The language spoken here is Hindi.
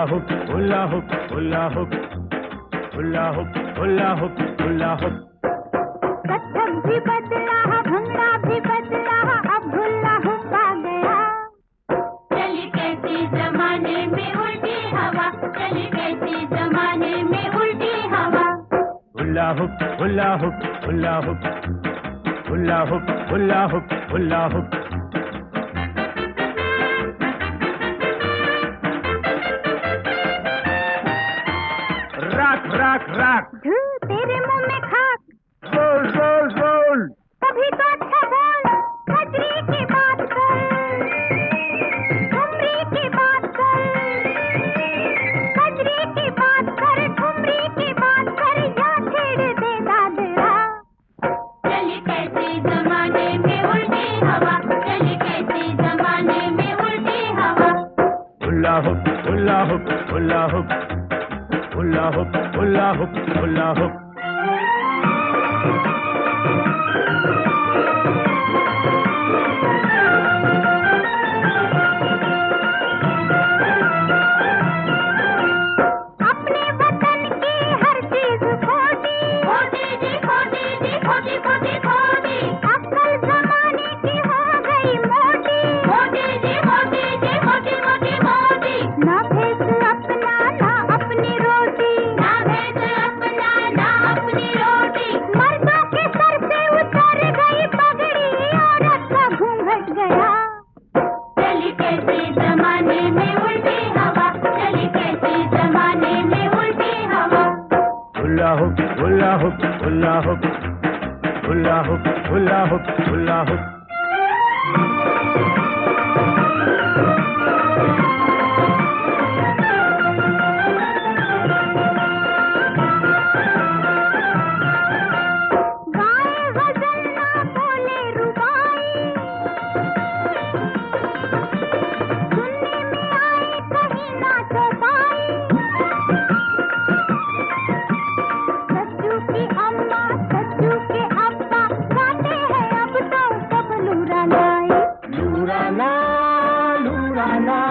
Hula hoop hula hoop hula hoop hula hoop hula hoop hula hoop. Kathak भी बदला, भंगड़ा भी बदला, अब हुला हुप आ गया। चली कैसी जमाने में उल्टी हवा, चली कैसी जमाने में उल्टी हवा। Hula hoop hula hoop hula hoop hula hoop hula hoop hula hoop. राख राख राख, तेरे मुंह में खाक। रोल रोल रोल, तभी तो अच्छा बोल, कजरी की बात कर, ठुमरी की बात कर, कजरी की बात कर, ठुमरी की बात कर, या छेड़ दे दादरा। चली कैसी जमाने में उल्टी हवा, चली कैसी जमाने में उल्टी हवा। Hula hoop hula hoop hula hoop hula hoop hula hoop hula hoop. अपने वतन की हर चीज खोटी, खोटी जी खोटी जी खोटी खोटी खोटी। अक्ल जमाने की हो गई मोटी, मोटी जी मोटी जी मोटी मोटी मोटी। ना भेद अपना ना अपनी रोटी, ना भेद अपना ना अपनी रोटी। मर्दों के सर से उतर गई पगड़ी, औरत का घूंघट गया। चली कैसी जमाने में उल्टी हवा, चली कैसी जमाने में उल्टी हवा। Hula hoop hula hoop hula hoop hula hoop hula hoop hula hoop. गाए गजल ना बोले रुबाई, सुनने में आए कहीं ना चौपाई। सच्चू की अम्मा सच्चू के अब्बा गाते हैं अब तो सब लूरा लाई। लूराना लूराना